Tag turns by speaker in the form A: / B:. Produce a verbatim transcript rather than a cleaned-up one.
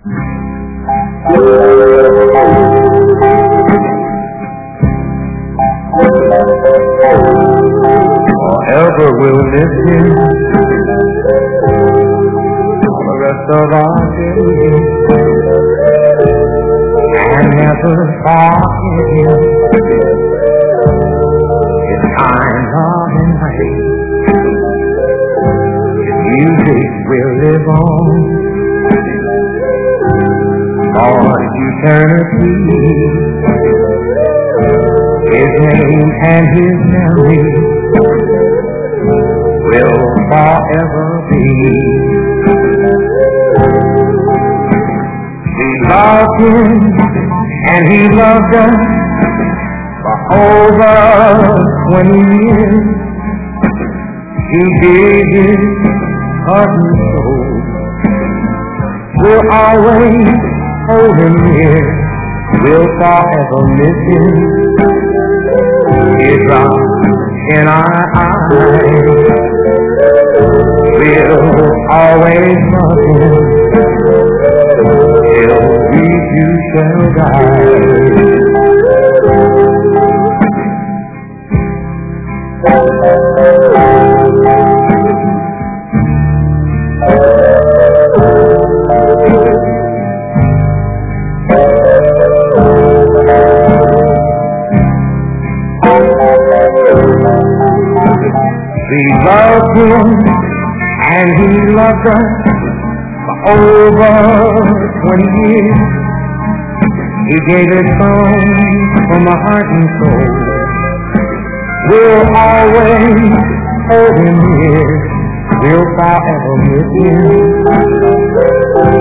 A: Forever we'll miss him for the rest of our days, and never forget him. His kind love and light, his music will live on for eternity. His name and his memory will forever be. We loved him and he loved us for over twenty years. He gave his heart and soul. We'll always hold him near. We'll forever miss him. Teardrops in our eyes. We'll always love him till we too shall die. We loved him and he loved us for over twenty years. He gave his song from a heart and soul. We'll always hold him near. We'll forever miss him.